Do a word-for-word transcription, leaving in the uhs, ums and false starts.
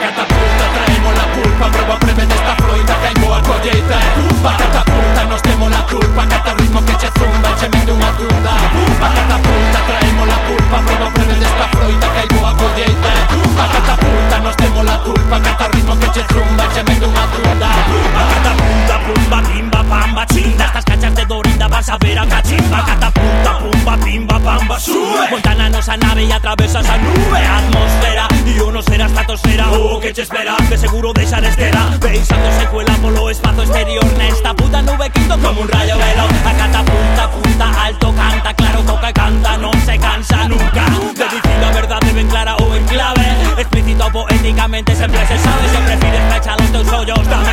catapulta, traemos la pulpa, prova breve desta froita que hai boa colleita. Pa catapulta nos temos la culpa, cata ritmo que che zumba e che mete unha tunda. Pa catapulta traemos la pulpa, prova breve desta froita que hai boa colleita. Pa catapulta nos temos la culpa, cata ritmo que che zumba e che mete unha tunda. Pa catapulta, pumba, pimba, pamba, chinda. Estas cachas de Dorinda vas a ver a cachimba. Catapulta, pumba, pimba, pamba, sube. Montana nosa nave e atravesa esa nube. Atmosfera, e yo no será estratosfera. Oh, que che espera, que seguro deixar estera. Pensando secuela polo espazo exterior. Nesta puta nube quinto como un rayo veloz. A catapulta, punta, alto, canta, claro, toca e canta, non se cansa nunca de dicir a verdade ben clara ou en clave. Explícito poéticamente sempre se sabe. Se prefires pecha los teus ollos,